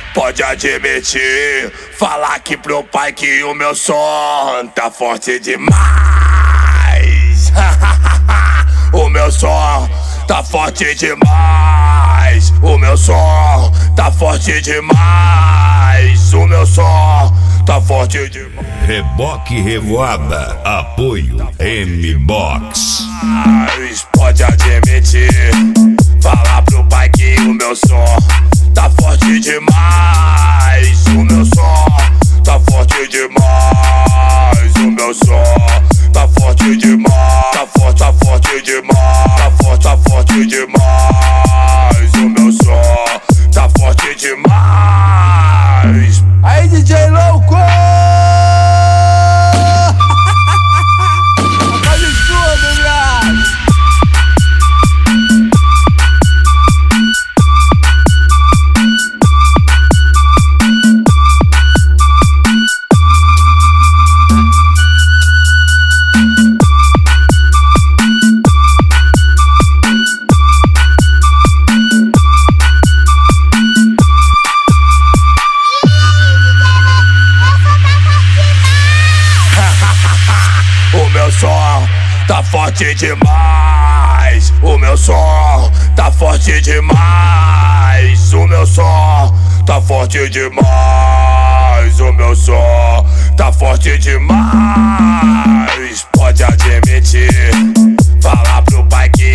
pode admitir. Falar aqui pro pai que o meu som tá forte demais. O meu som tá forte demais. O meu som tá forte demais. O meu som tá forte demais. Reboque Revoada, apoio M-Box. Pode admitir. Falar pro pai que o meu som tá forte demais. O meu som tá forte demais. O meu som tá forte demais. Tá forte demais. Tá forte demais. O meu som tá forte demais. Aí, DJ louco! Faz tudo, viado! O meu som tá forte demais. O meu som tá forte demais. O meu som tá forte demais. O meu som tá forte demais. Pode admitir. Falar pro pai que